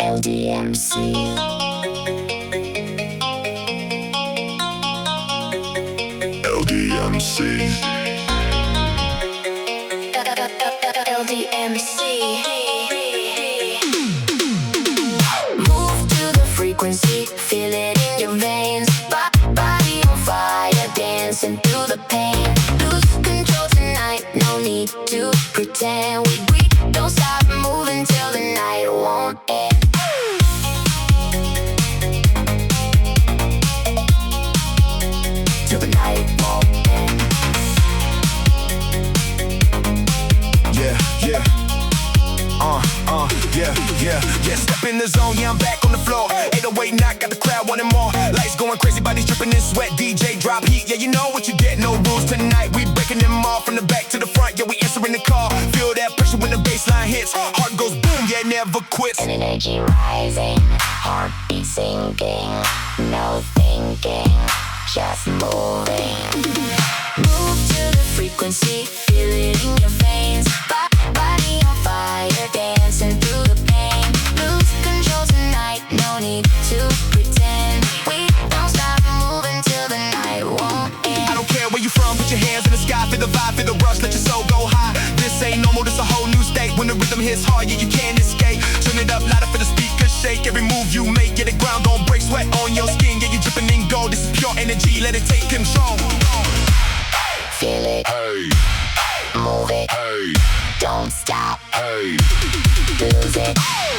LDMC. LDMC. LDMC. Move to the frequency, feel it in your veins. Body on fire, dancing through the pain. Lose control tonight, no need to pretend. We don't stop moving till the night won't end. Till the night won't end. Yeah, step in the zone, yeah, I'm back on the floor. 808 knock, got the crowd wanting more. Lights going crazy, bodies dripping in sweat. DJ drop heat, yeah, you know what you get. No rules tonight, we breaking them all from the back to the front. Yeah, we answering the call. Feel that pressure when the bassline hits. Heart goes boom, yeah, never quits. Energy rising, heartbeat sinking. No thinking, just moving. Move to the frequency, feel it in your veins. Body on fire, dancing through the pain. Lose control tonight, no need to pretend. We don't stop moving till the night won't end. I don't care where you from, put your hands in the sky. Feel the vibe, feel the rush, let your soul go high. This ain't normal, this a whole new state. When the rhythm hits hard, yeah, you can't escape. Turn it up louder for the speakers shake. Every move you make, yeah, the ground gon' break. Sweat on your skin, yeah, you dripping in gold. This is pure energy, let it take control. Feel it, Hey, move it, hey, don't stop, hey. lose it.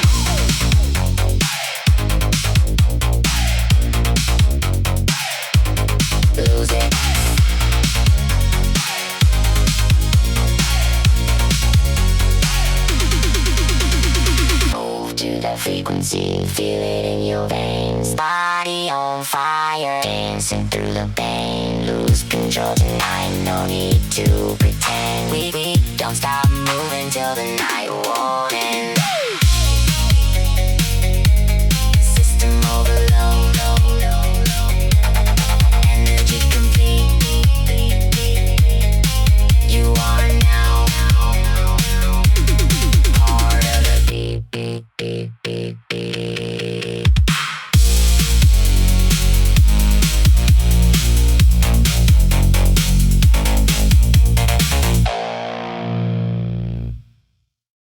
Lose it. Move to the frequency, feel it in your veins. Body on fire, dancing through the pain. Lose control tonight, no need to pretend. We don't stop moving till the night won't